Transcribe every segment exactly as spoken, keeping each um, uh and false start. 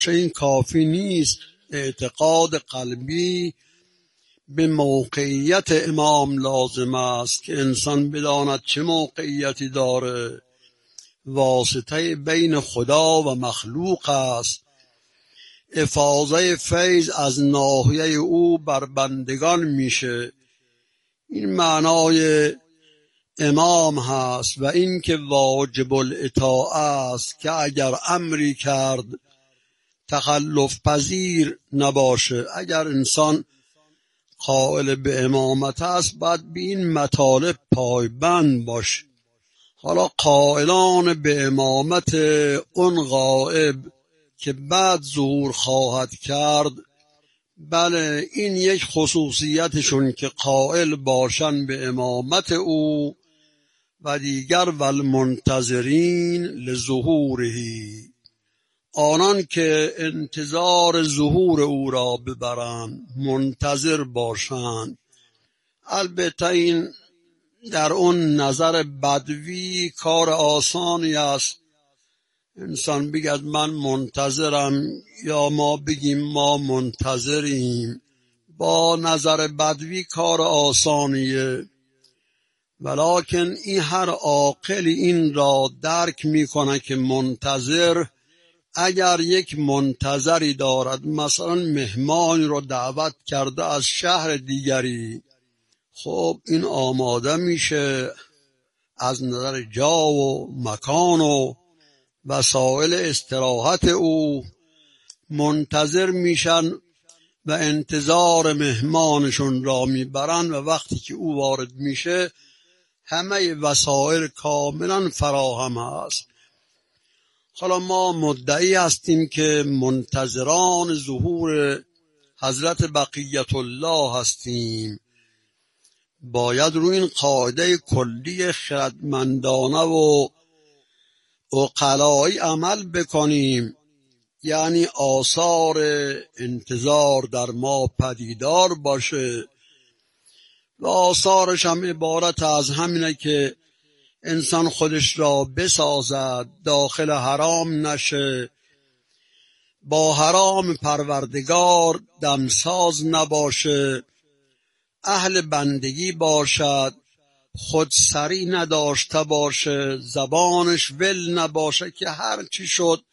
این کافی نیست. اعتقاد قلبی به موقعیت امام لازم است که انسان بداند چه موقعیتی داره، واسطه بین خدا و مخلوق است. افاضه فیض از ناحیه او بر بندگان میشه. این معنای امام هست و این که واجب الاطاعه است که اگر امری کرد تخلف پذیر نباشه. اگر انسان قائل به امامت است باید به این مطالب پایبند باشه. حالا قائلان به امامت اون غائب که بعد ظهور خواهد کرد، بله این یک خصوصیتشون که قائل باشن به امامت او و دیگر والمنتظرین لظهورهی، آنان که انتظار ظهور او را ببرند، منتظر باشند. البته این در اون نظر بدوی کار آسانی است، انسان بگد من منتظرم یا ما بگیم ما منتظریم. با نظر بدوی کار آسانیه، ولکن این هر عاقل این را درک میکنه که منتظر، اگر یک منتظری دارد، مثلا مهمان رو دعوت کرده از شهر دیگری، خب این آماده میشه از نظر جا و مکان و وسایل استراحت او، منتظر میشن و انتظار مهمانشون را میبرن و وقتی که او وارد میشه همه وسایل کاملا فراهم است. حالا ما مدعی هستیم که منتظران ظهور حضرت بقیت الله هستیم. باید روی این قاعده کلی خردمندانه و عقلایی عمل بکنیم، یعنی آثار انتظار در ما پدیدار باشه و آثارش هم عبارت از همینه که انسان خودش را بسازد، داخل حرام نشه، با حرام پروردگار دمساز نباشه، اهل بندگی باشد، خودسری نداشته باشه، زبانش ول نباشه که هر چی شد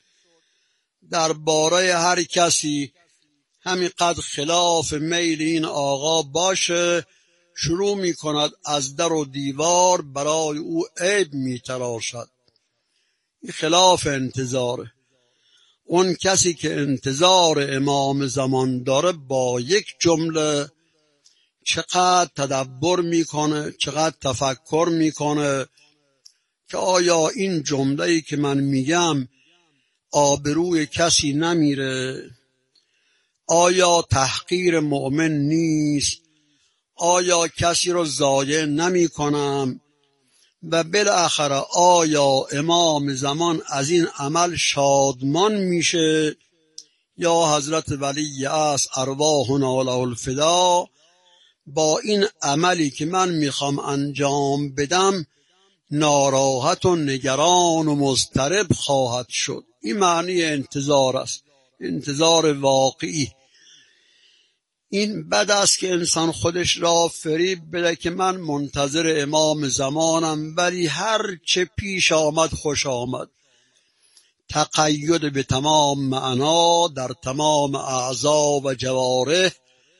درباره هر کسی همینقدر خلاف میل این آقا باشه، شروع می کند از در و دیوار برای او عیب می تراشد. این خلاف انتظاره. اون کسی که انتظار امام زمان داره با یک جمله چقدر تدبر میکنه، چقدر تفکر میکنه که آیا این جمله‌ای که من میگم آبروی کسی نمیره، آیا تحقیر مؤمن نیست، آیا کسی رو ضایع نمی کنم و بالاخره آیا امام زمان از این عمل شادمان میشه یا حضرت ولی است ارواحنا له الفدا با این عملی که من میخوام انجام بدم ناراحت و نگران و مضطرب خواهد شد. این معنی انتظار است، انتظار واقعی. این بد است که انسان خودش را فریب بده که من منتظر امام زمانم ولی هر چه پیش آمد خوش آمد. تقید به تمام معنا در تمام اعضا و جوارح،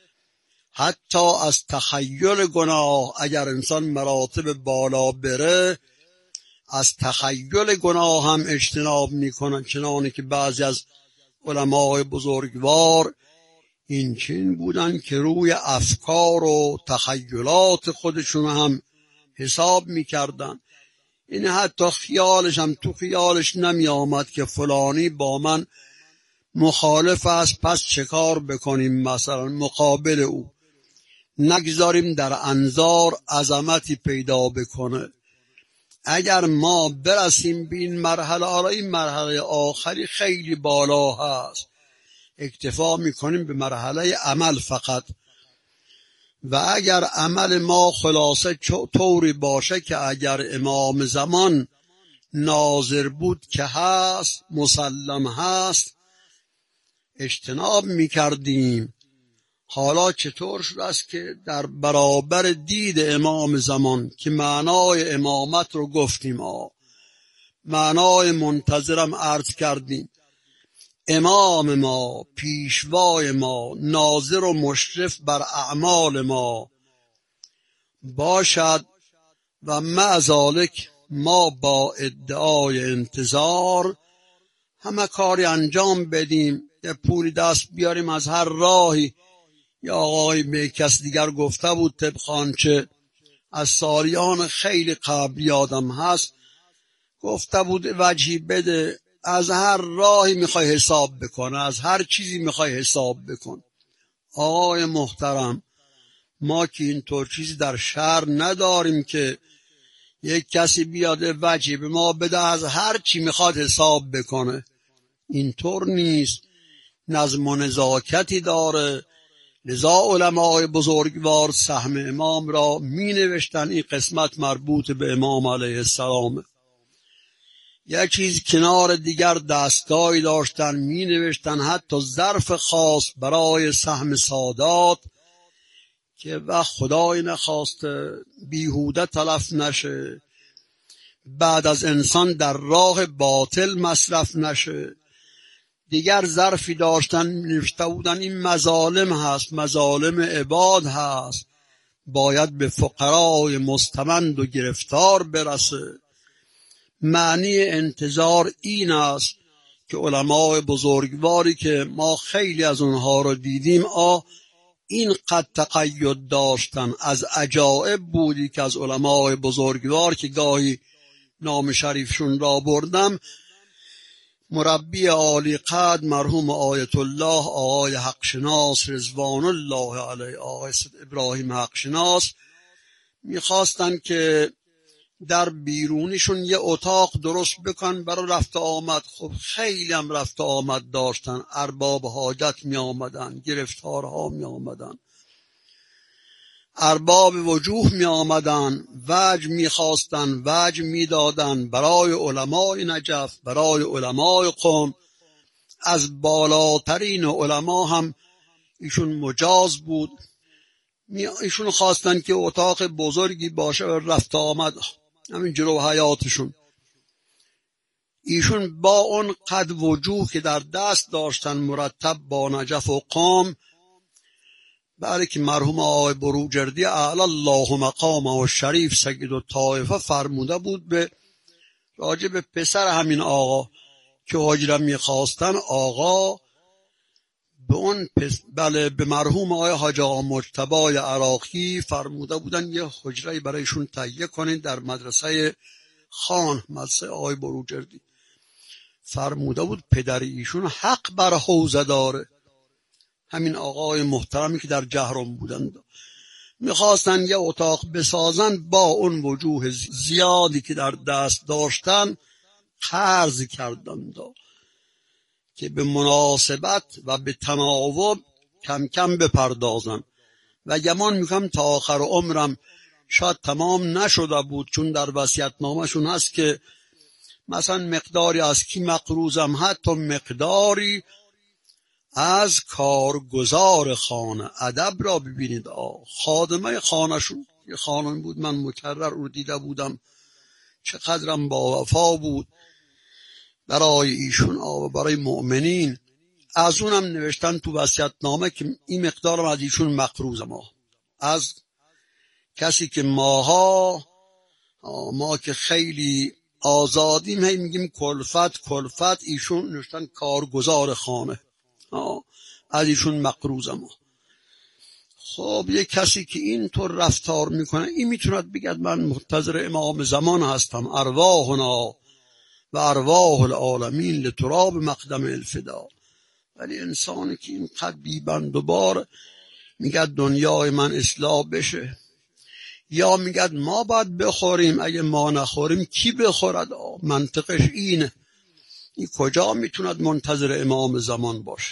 حتی از تخیل گناه اگر انسان مراتب بالا بره از تخیل گناه هم اجتناب میکنن، چنانه که بعضی از علمای بزرگوار این چین بودن که روی افکار و تخیلات خودشون هم حساب میکردن. این حتی خیالش هم تو خیالش نمی آمد که فلانی با من مخالف است، پس چه کار بکنیم، مثلا مقابل او نگذاریم در انظار عظمتی پیدا بکنه. اگر ما برسیم به این مرحله، حالا این مرحله آخری خیلی بالا هست، اکتفا میکنیم به مرحله عمل فقط، و اگر عمل ما خلاصه طوری باشه که اگر امام زمان ناظر بود که هست، مسلم هست، اجتناب میکردیم، حالا چطور شده است که در برابر دید امام زمان که معنای امامت رو گفتیم، آه معنای منتظرم عرض کردیم، امام ما، پیشوای ما، ناظر و مشرف بر اعمال ما باشد و مع ذالک ما با ادعای انتظار همه کاری انجام بدیم، یه پولی دست بیاریم از هر راهی. یا آقای به کس دیگر گفته بود طبق آنچه از سالیان خیلی قبل یادم هست، گفته بود وجهی بده، از هر راهی میخوای حساب بکن، از هر چیزی میخوای حساب بکن. آقای محترم، ما که اینطور چیزی در شهر نداریم که یک کسی بیاد وجهی به ما بده از هر چی میخواد حساب بکنه. اینطور نیست، نظم و نزاکتی داره. لذا علمای بزرگوار سهم امام را می نوشتن، این قسمت مربوط به امام علیه السلام. یک چیز کنار دیگر دستگاهی داشتن، می نوشتن حتی ظرف خاص برای سهم سادات که و خدای نخواسته بیهوده تلف نشه، بعد از انسان در راه باطل مصرف نشه. دیگر ظرفی داشتن نوشته بودن این مظالم هست، مظالم عباد هست، باید به فقرای مستمند و گرفتار برسه. معنی انتظار این است که علمای بزرگواری که ما خیلی از اونها رو دیدیم، آ این قد تقید داشتن. از عجائب بودی که از علمای بزرگوار که گاهی نام شریفشون را بردم، مربی عالی قدر مرحوم آیت الله آقای حقشناس رضوان الله علیه، آقای ابراهیم حقشناس، میخواستن که در بیرونیشون یه اتاق درست بکن برای رفت آمد. خب خیلی هم رفت آمد داشتن، ارباب حاجت می آمدن، گرفتارها می آمدن، ارباب وجوه می آمدن، وجه می خواستن، وجه می دادن برای علمای نجف، برای علمای قم. از بالاترین علما هم ایشون مجاز بود. ایشون خواستن که اتاق بزرگی باشه رفت آمد، همین جلو حیاتشون. ایشون با اون قد وجوه که در دست داشتن مرتب با نجف و قم، برای که مرحوم آقای بروجردی اعلی الله مقامه و شریف سید الطائفه فرموده بود به راجع به پسر همین آقا که حجره میخواستن، آقا به اون پس بله به مرحوم آقای حاج آقا مجتبی عراقی فرموده بودن یه حجره برایشون تهیه کنین در مدرسه خان، مدرسه آقای بروجردی. فرموده بود پدر ایشون حق بر حوزه داره. همین آقای محترمی که در جهرم بودند میخواستن یه اتاق بسازن، با اون وجوه زیادی که در دست داشتن قرض کردند که به مناسبت و به تناوب کم کم بپردازن. و گمان میکنم تا آخر عمرم شاید تمام نشده بود، چون در وصیت‌نامه‌شون هست که مثلا مقداری از کی مقروضم، حتی مقداری از کارگزار خانه. ادب را ببینید، آه خادمه خانهشون یه خانم بود، من مکرر رو دیده بودم، چقدرم با وفا بود برای ایشون آه برای مؤمنین. از اونم نوشتن تو وصیت‌نامه که این مقدارم از ایشون مقروضم، آه از کسی که ماها ما که خیلی آزادیم هی میگیم کلفت کلفت، ایشون نوشتن کارگزار خانه، آه از ایشون مقروضم. خب یک کسی که اینطور رفتار میکنه، این میتوند بگد من منتظر امام زمان هستم، ارواحنا و ارواح العالمین لتراب مقدم الفدا. ولی انسانی که اینقدر بیبند و بار میگد دنیای من اصلاح بشه، یا میگد ما باید بخوریم، اگه ما نخوریم کی بخورد؟ منطقش اینه. این کجا میتوند منتظر امام زمان باشه؟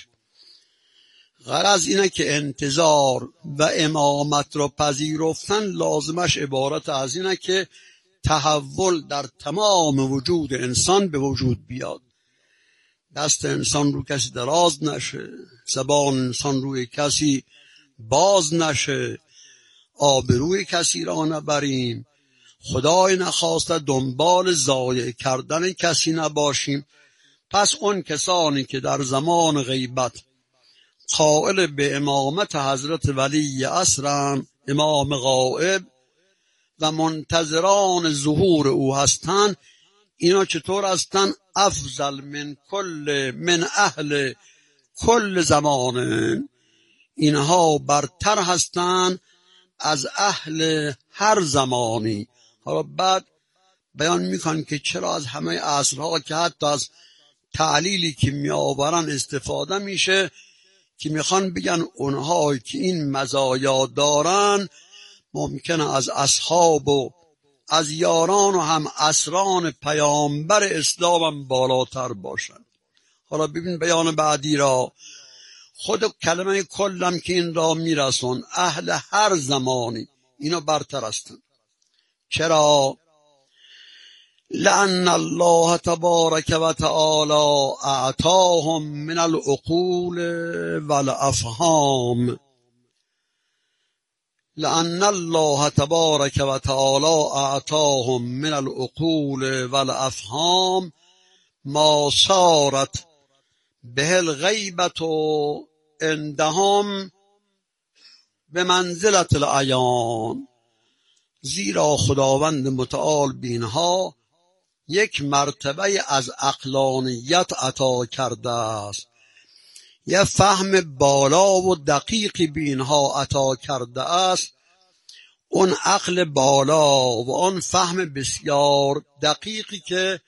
غرض اینه که انتظار و امامت را پذیرفتن لازمش عبارت از اینه که تحول در تمام وجود انسان به وجود بیاد. دست انسان رو کسی دراز نشه، زبان انسان روی کسی باز نشه، آبروی کسی را نبریم، خدای نخواسته دنبال ضایع کردن کسی نباشیم. پس اون کسانی که در زمان غیبت قائل به امامت حضرت ولی عصرن، امام غائب و منتظران ظهور او هستند، اینا چطور هستند؟ افضل من کل من اهل کل زمان، اینها برتر هستند از اهل هر زمانی. حالا بعد بیان میکنن که چرا از همه عصرها که حتی از تعلیلی که می آورن استفاده میشه که میخوان بگن اونها که این مزایا دارن ممکنه از اصحاب و از یاران و هم اسران پیامبر اسلام هم بالاتر باشن. حالا ببین بیان بعدی را، خود کلمه کلم که این را میرسون، اهل هر زمانی اینا برتر هستن. چرا؟ لأن الله تبارک و تعالی اعطاهم من العقول والافهام، لأن الله تبارک و تعالی اعطاهم من العقول والافهام ما صارت به الغیبت عندهم به منزلت العیان. زیرا خداوند متعال بینها یک مرتبه از عقلانیت عطا کرده است، یک فهم بالا و دقیقی بینها عطا کرده است. اون عقل بالا و اون فهم بسیار دقیقی که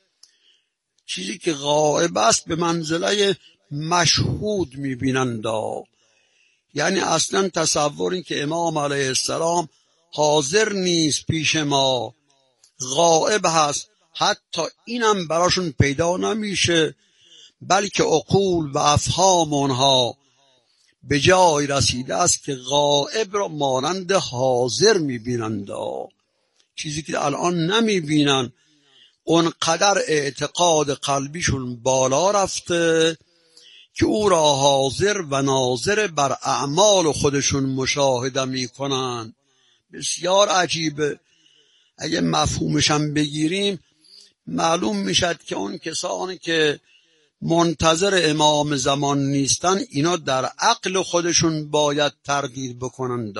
چیزی که غائب است به منزله مشهود میبینند. یعنی اصلا تصوری که امام علیه السلام حاضر نیست پیش ما، غائب هست، حتی اینم براشون پیدا نمیشه، بلکه عقول و افهام اونها به جای رسیده است که غائب را مانند حاضر میبینند. چیزی که الان نمیبینن، اونقدر اعتقاد قلبیشون بالا رفته که او را حاضر و ناظر بر اعمال خودشون مشاهده میکنن. بسیار عجیبه. اگه مفهومشم بگیریم معلوم میشد که اون کسانی که منتظر امام زمان نیستن، اینا در عقل خودشون باید تردید بکنند.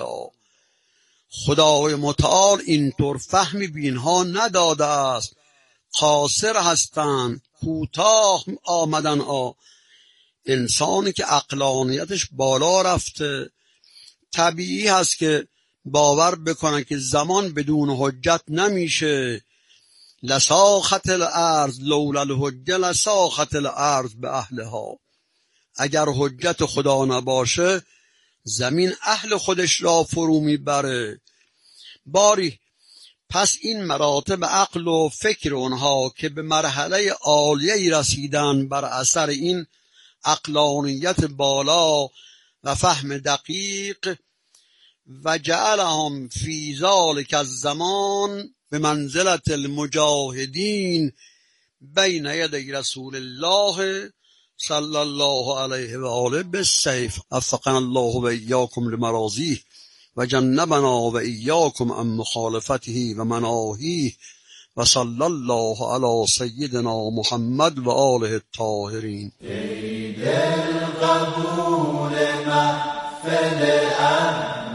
خدای متعال اینطور فهمی بینها نداده است، قاصر هستند، کوتاه آمدن. آ انسانی که عقلانیتش بالا رفته طبیعی هست که باور بکنن که زمان بدون حجت نمیشه. لساخت الارض لولا الحجه لساخت الارض به اهلها. اگر حجت خدا نباشه زمین اهل خودش را فرو میبره. باری پس این مراتب عقل و فکر اونها که به مرحله عالیه‌ای رسیدن بر اثر این عقلانیت بالا و فهم دقیق، و جعلهم فی ذلک الزمان به منزلت المجاهدین بین یدی رسول الله صلی الله علیه و آله بالسیف. وفقنا الله و ایاکم لمراضیه و جنبنا و ایاکم عن مخالفته و مناهیه و صلی الله علی سیدنا محمد و آله الطاهرین. ای دل قبول محفل اهل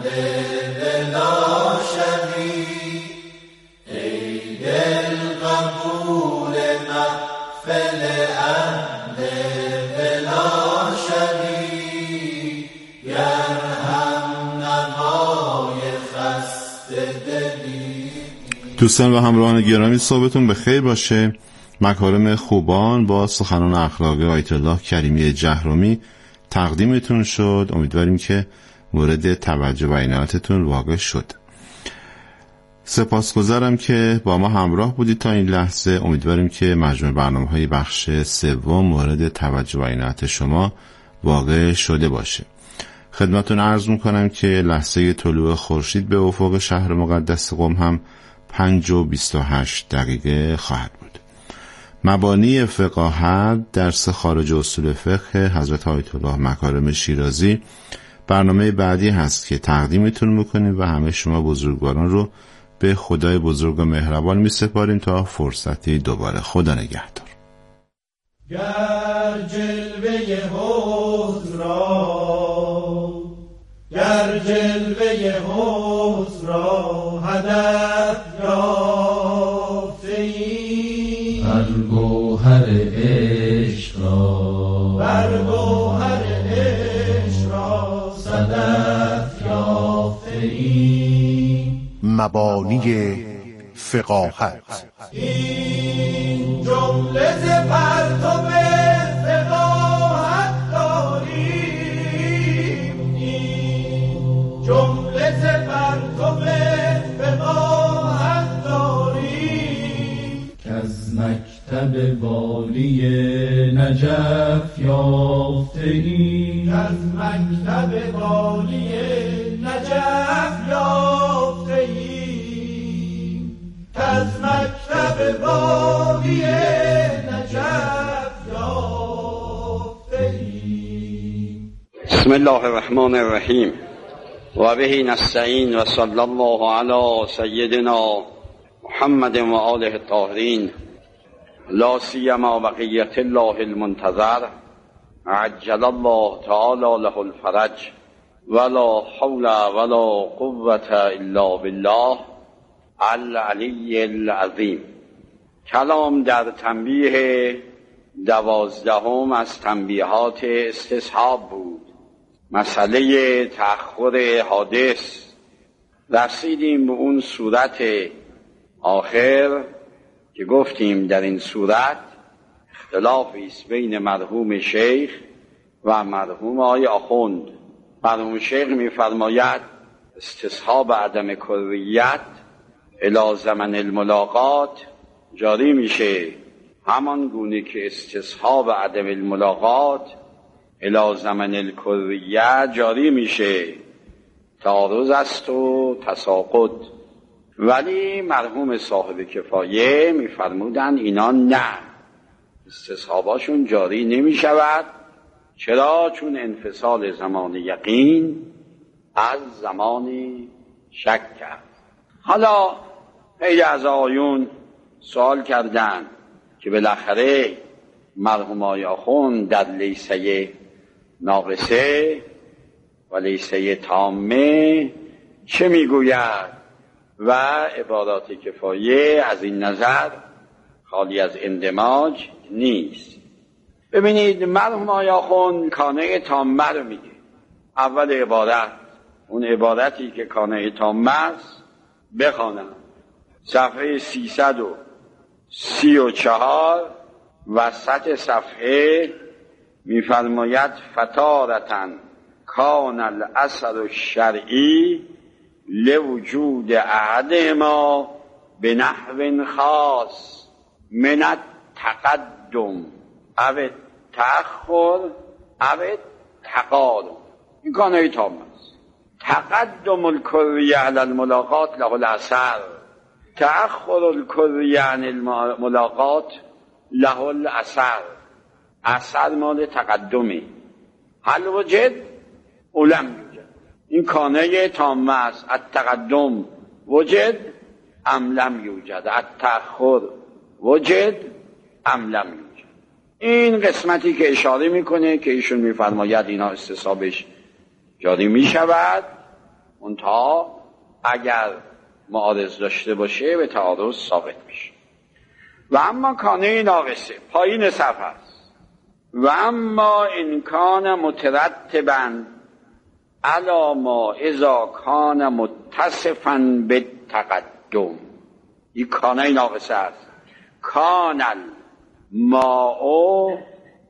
بلا شبیه، ای دل قبول محفل اهل بلا شبیه، گر هم نوای خسته دلی. دوستان و همراهان گرامی، صحبتون به خیر باشه. مکارم خوبان با سخنان اخلاقی آیت الله کریمی جهرمی تقدیمتون شد. امیدواریم که مورد توجه و عنایتتون واقع شد. سپاسگزارم که با ما همراه بودید تا این لحظه. امیدواریم که مجموع برنامه‌های بخش سوم مورد توجه و عنایت شما واقع شده باشه. خدمتتون عرض میکنم که لحظه طلوع خورشید به افق شهر مقدس قم هم پنج و بیست و هشت دقیقه خواهد بود. مبانی فقاهت درس خارج اصول فقه حضرت آیت الله مکارم شیرازی برنامه بعدی هست که تقدیمتون میکنیم و همه شما بزرگواران رو به خدای بزرگ و مهربان می سپاریم تا فرصتی دوباره. خدا نگهدار. گر جلوه حسن را گر جلوه حسن را هدف یافته‌ای، بر گوهر عشق را بر گوهر عشق را صدف یافته‌ای. مبانی فقاهت این جمله ز پرتو فقاهت داریم، این جمله ز پرتو فقاهت داریم، که از مکتب والی نجف یافته‌ایم، از مکتب والی نجف یافته‌ایم، از مکتب والی نجف یافته‌ایم. بسم الله الرحمن الرحیم و به نستعین و صلی الله علی سیدنا محمد و آله الطاهرین، لا سیما بقیت الله المنتظر عجل الله تعالی له الفرج ولا حول ولا قوة الا بالله العلی العظیم. کلام در تنبیه دوازدهم از تنبیهات استصحاب بود، مسئله تأخر حادث. رسیدیم به اون صورت آخر که گفتیم در این صورت اختلافی است بین مرحوم شیخ و مرحوم آقای آخوند. مرحوم شیخ می‌فرماید استصحاب عدم کریت الی زمن الملاقات جاری میشه، همان گونه که استصحاب عدم الملاقات الی زمن الکریت جاری میشه. تعارض است و تساقط. ولی مرحوم صاحب کفایه میفرمودن اینا نه، استصحاباشون جاری نمیشود. چرا؟ چون انفصال زمان یقین از زمان شک کرد. حالا خیلی از آیون سوال کردن که بالاخره مرحوم آقای آخوند در لیسه ناقصه و لیسه تامه چه میگوید و عبارات کفایه از این نظر خالی از اندماج نیست. ببینید مرحوم آقای آخوند کانه تامه رو میگه. اول عبارت، اون عبارتی که کانه تامه است بخوانم، صفحه سیصد و سی و چهار وسط صفحه میفرماید فتارتن کان الاثر الشرعی لوجود احدهما به نحو خاص من التقدم او تأخر او تقادم. این کانه تام است. تقدم الکریه علی الملاقات له الاثر، تأخر الکریه عن الملاقات له الاثر. اثر مال تقدمی. هل وجد او لم یوجد. این کانه تامه است. التقدم وجد ام لم یوجد، التأخر وجد ام لم یوجد. این قسمتی که اشاره میکنه که ایشون میفرماید اینا استصحابش جاری میشود، منتها اگر معارض داشته باشه به تعارض ثابت میشه. و اما کانه ناقصه پایین صفحه است. و اما ان کان مترتبا علی ما اذا کان متصفا بالتقدم. این کانه ناقصه است. کان الماء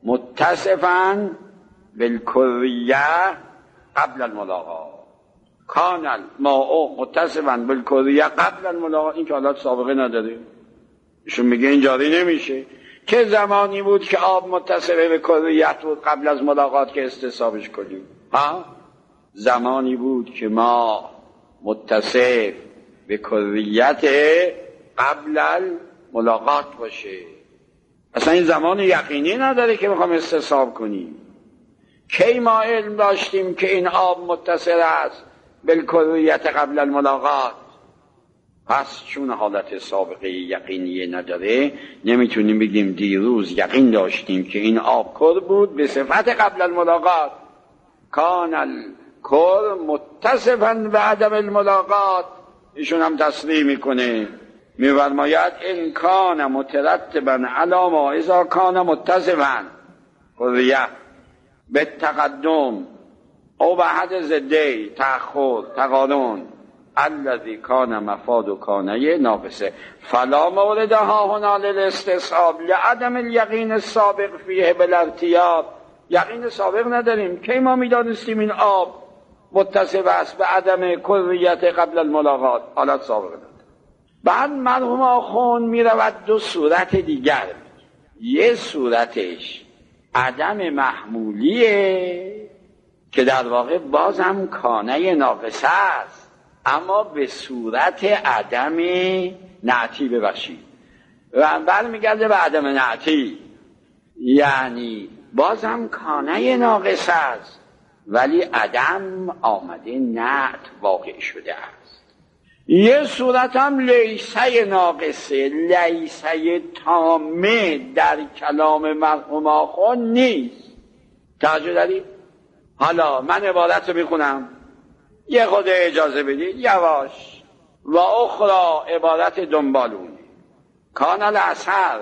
متصفا بالکریه قبل الملاقات. کان الماء متصفا بالکریه قبل الملاقات. این که حالات سابقه نداره. ایشون میگه این جاری نمیشه. که زمانی بود که آب متصف به کریت بود قبل از ملاقات که استصحابش کنیم؟ ها؟ زمانی بود که ما متصف به کریت قبل الملاقات باشه. اصلا این زمان یقینی نداره که میخوام استصحاب کنیم. کی ما علم داشتیم که این آب متصل است بالکلیت قبل الملاقات؟ پس چون حالت سابقه یقینی نداره نمیتونیم بگیم دیروز یقین داشتیم که این آب کر بود به صفت قبل الملاقات. کان الکر متصفا به عدم الملاقات. ایشون هم تصریح میکنه، میفرماید ان کان مترتبا علی ما اذا کان متصفا کریه به تقدم او به حد زده تأخر تقارن الذی کان مفاد و کانه ناقصه فلا مورد ها هنا للاستصحاب لعدم الیقین السابق فیه بالارتیاب. یقین سابق نداریم. کی ما میدانستیم این آب متصف است به عدم کریت قبل الملاقات؟ حالت سابق نداریم. بعد مرحوم آخوند میرود دو صورت دیگر. یه صورتش عدم محمولیه که در واقع بازم کانه ناقصه است، اما به صورت عدم نعتی. ببخشید و برمیگرده به عدم نعتی، یعنی بازم کانه ناقصه است ولی عدم آمده نعت واقع شده است. یه صورت هم لیسه ناقصه، لیسه تامه در کلام مرحوم آخوند نیست. توجه دارید؟ حالا من عبارت رو میخونم، یه خود اجازه بدید یواش. و اخرى عبارت دنبالون کان الاثر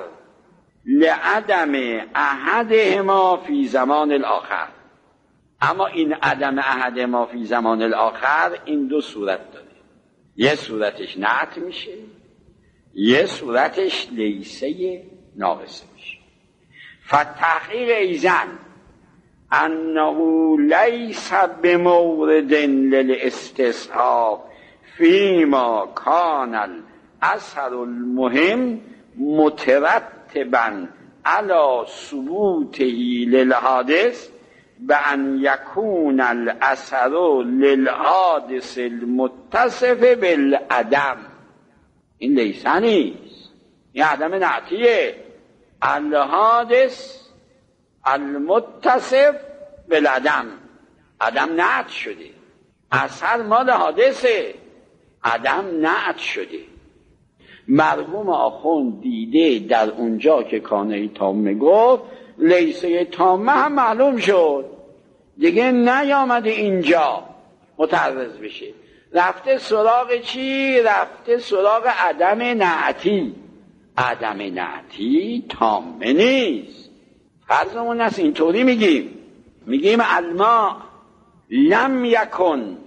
لعدم احدهما فی زمان الاخر. اما این عدم احدهما فی زمان الاخر این دو صورت داره. یه صورتش نعت میشه، یه صورتش لیسه ناقصه میشه. فتحقیق ایزن انه لیس بمورد للاستصحاب فیما کان الاثر المهم مترتبا علی ثبوته للحادث بأن یکون الاثر للحادث المتصف بالعدم. این لیسه نیست، این عدم نعتیه. الحادث المتصف بالعدم، عدم نعت شده. اثر مال حادثه، عدم نعت شده. مرحوم آخوند دیده در اونجا که کانه تامه گفت لیسه تامه هم معلوم شد، دیگه نیامده اینجا متعرض بشه، رفته سراغ چی؟ رفته سراغ عدم نعتی. عدم نعتی تامه نیست. فرضمون است اینطوری میگیم، میگیم الماء لم یکن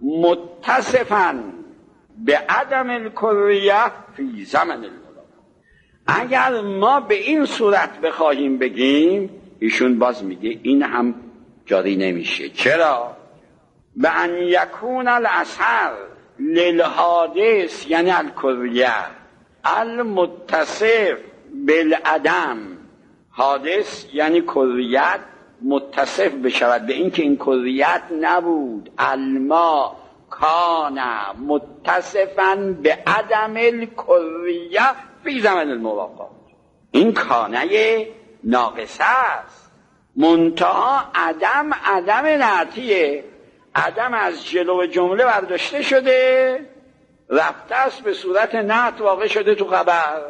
متصفا به عدم الکریه فی زمن الملاقات. اگر ما به این صورت بخواهیم بگیم، ایشون باز میگه این هم جاری نمیشه. چرا؟ به ان یکون الاثر للحادث یعنی الکریه المتصف بالعدم. حادث یعنی کریت متصف بشود به این که این کریت نبود. الماء کان متصفا به عدم الکریه فی زمن الملاقات. این کانه ناقصه است، منتها عدم عدم نعتیه. عدم از جلو جمله برداشته شده رفته است به صورت نعت واقع شده تو خبر.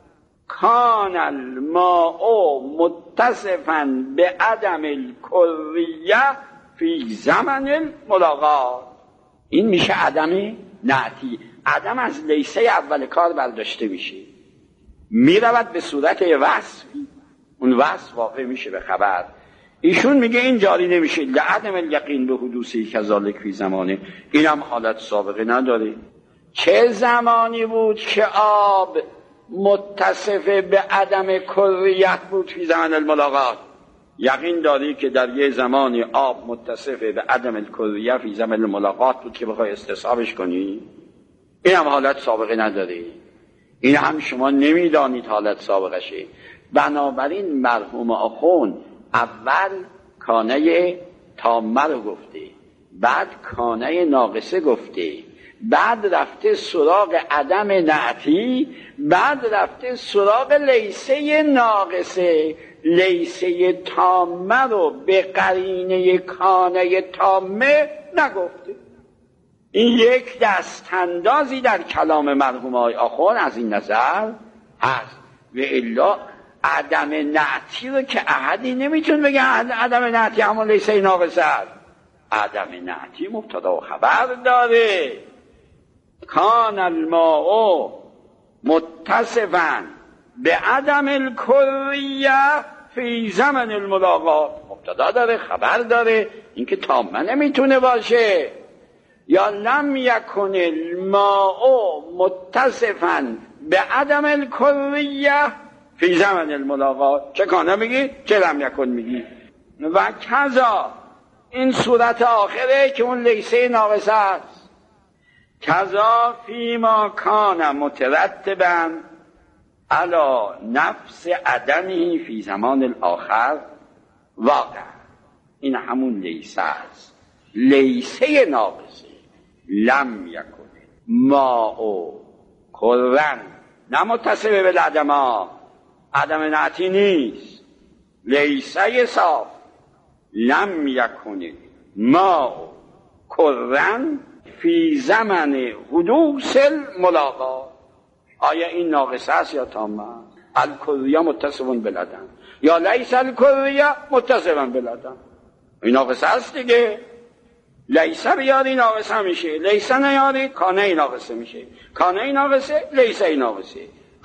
کان الماء متصفا به عدم الکریه فی زمن الملاقات. این میشه عدم نعتی. عدم از لیسه اول کار برداشته میشه، میرود به صورت وصفی، اون وصف واقع میشه به خبر. ایشون میگه این جاری نمیشه لعدم الیقین به حدوثی کذالک فی زمانه. اینم حالت سابقه نداره. چه زمانی بود که آب متصف به عدم کریت بود فی زمان الملاقات؟ یقین داری که در یه زمانی آب متصف به عدم الکریه فی زمان الملاقات بود که بخوای استصحابش کنی؟ این هم حالت سابقه نداره. این هم شما نمیدانید حالت سابقه شه. بنابراین مرحوم آخوند اول کانه تامه رو گفته، بعد کانه ناقصه گفته، بعد رفته سراغ عدم نعتی، بعد رفته سراغ لیسه ناقصه. لیسه تامه رو به قرینه کانه تامه نگفته. این یک دستاندازی در کلام مرحوم آقای آخوند از این نظر هست. و الا عدم نعتی رو که احدی نمیتون بگه عدم نعتی همون لیسه ناقصه است. عدم نعتی مبتدا و خبر داره. کان الماء متصفا به عدم الکریه فی زمن الملاقات. مبتدا داره، خبر داره، اینکه تامه نمیتونه باشه. یا لم یکن الماء متصفا به عدم الکریه فی زمن الملاقات. چه کانه میگی؟ چه لم یکن میگی؟ و کذا این صورت آخره که اون لیسه ناقصه است. کذا فیما کان مترتبا علی نفس عدمی فی زمان الاخر واقع. این همون لیسه است، لیسه ناقصه. لم یکن ماء کرن، نه متصبه به عدما، عدم نعتی نیست، لیسه صاف. لم یکن ماء کرن فی زمن حدوث الملاقات. آیا این ناقصه است یا تامه؟ الکریه متصفون بالعدم یا لیس الکریه متصفون بالعدم. این ناقصه است دیگه. لیسه بیاری ناقصه میشه، لیسه نیاری کانه ناقصه میشه، کانه ناقصه لیسه ناقصه.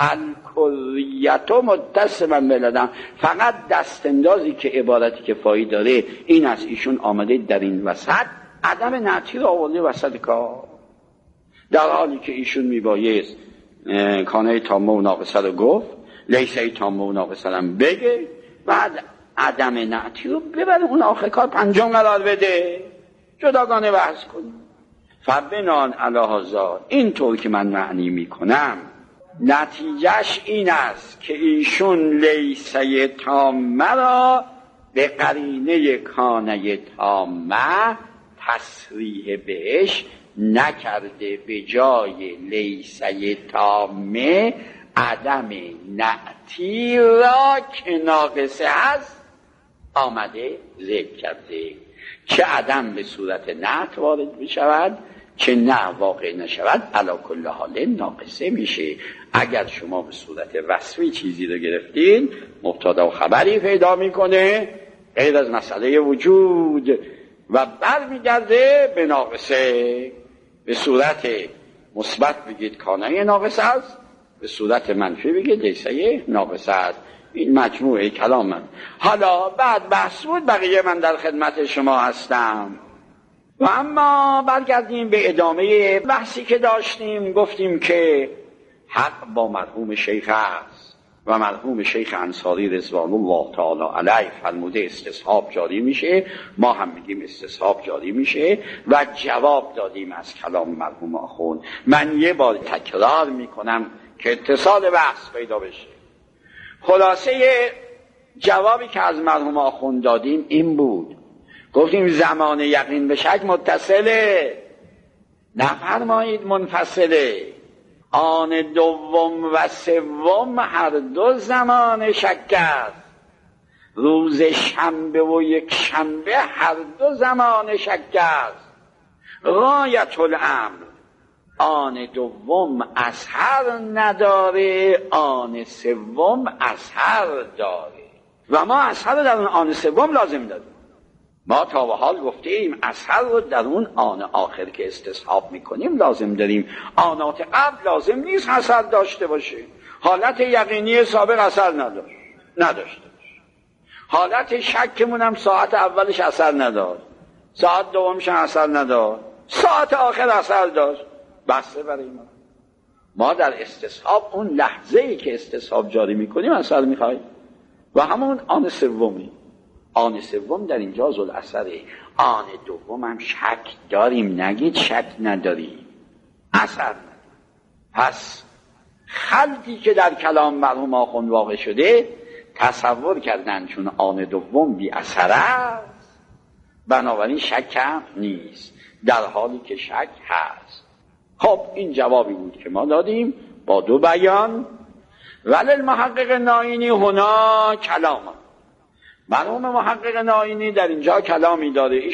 الکریت متصفون بالعدم. فقط دستاندازی که عبارتی که فایی داره این از ایشون آمده در این وسط عدم نعتی رو آورده وسط کار، در حالی که ایشون میبایست کانه تامه و ناقصه رو گفت، لیسه تامه و ناقصه رو بگه، بعد عدم نعتی رو ببره اون آخر کار پنجم قرار بده، جداگانه بحث کنیم. فبنان علی هذا، اینطور که من معنی میکنم نتیجهش این است که ایشون لیسه تامه را به قرینه کانه تامه تصریح بهش نکرده، به جای لیسه تامه عدم نعتی را که ناقصه هست آمده ذکر کرده، چه عدم به صورت نعت وارد بشود چه نه واقع نشود، علی کل حال ناقصه میشه. اگر شما به صورت وصفی چیزی رو گرفتین مبتدا و خبری پیدا میکنه غیر از مسئله وجود و برمیگرده به ناقصه. به صورت مثبت بگید کانه ناقصه است، به صورت منفی بگید لیسه ناقصه است. این مجموعه کلام من. حالا بعد بحث بود، بقیه من در خدمت شما هستم. و اما برگردیم به ادامه بحثی که داشتیم. گفتیم که حق با مرحوم شیخ است و مرحوم شیخ انصاری رضوان الله تعالی علیه فرموده استصحاب جاری میشه، ما هم میگیم استصحاب جاری میشه و جواب دادیم از کلام مرحوم آخوند. من یه بار تکرار میکنم که اتصال بحث پیدا بشه. خلاصه جوابی که از مرحوم آخوند دادیم این بود، گفتیم زمان یقین به شک متصله، نفرمایید منفصله. آن دوم و سوم هر دو زمان شک است، روز شنبه و یک شنبه هر دو زمان شک است. غایت الامر آن دوم اثر نداره، آن سوم اثر داره و ما اثر در اون آن سوم لازم داریم. ما تا به حال گفتیم اثر رو در اون آن آخر که استصحاب میکنیم لازم داریم. آنات قبل لازم نیست اثر داشته باشه. حالت یقینی سابق اثر نداشت نداشته باشه. حالت شکمون هم ساعت اولش اثر نداشت، ساعت دومش اثر نداشت، ساعت آخر اثر داشت. بسته برای ما. ما در استصحاب اون لحظه ای که استصحاب جاری میکنیم اثر میخوایم و همون آن سومی. آن سوم در اینجا ذل اثره. آن دوم هم شک داریم، نگید شک نداریم، اثر نداریم. پس خلطی که در کلام مرحوم آخوند واقع شده تصور کردن چون آن دوم بی اثر است بنابراین شک هم نیست، در حالی که شک هست. خب این جوابی بود که ما دادیم با دو بیان. ولی المحقق ناینی هنا کلام، مرحوم محقق ناینی در اینجا کلامی داره.